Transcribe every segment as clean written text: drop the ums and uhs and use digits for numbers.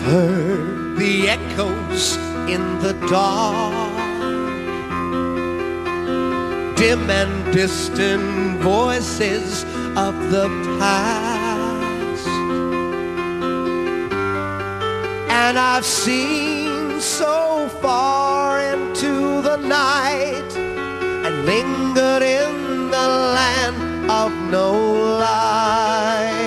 Heard the echoes in the dark, dim and distant voices of the past. And I've seen so far into the night and lingered in the land of no light.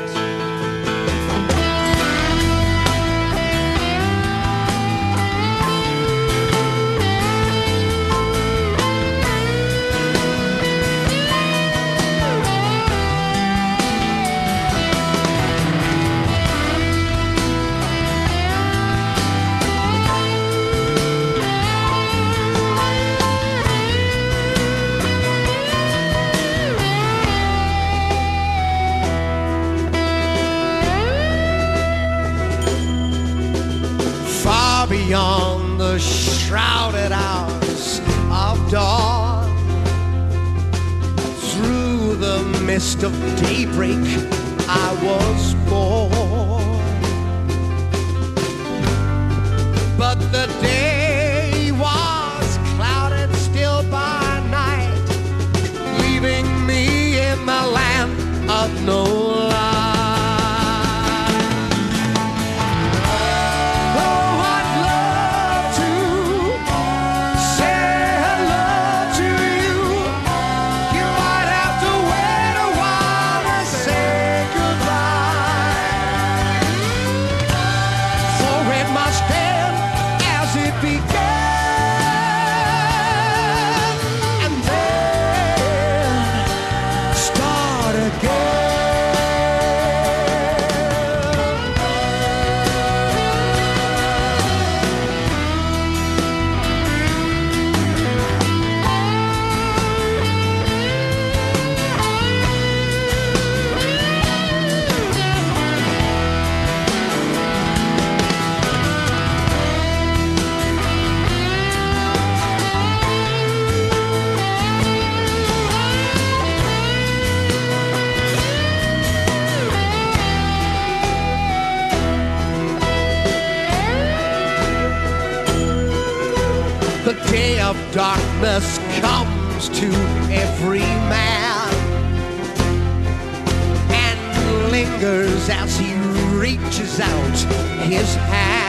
Beyond the shrouded hours of dawn, through the mist of daybreak I was born. But the day was clouded still by night, leaving me in the land of no light. The day of darkness comes to every man and lingers as he reaches out his hand.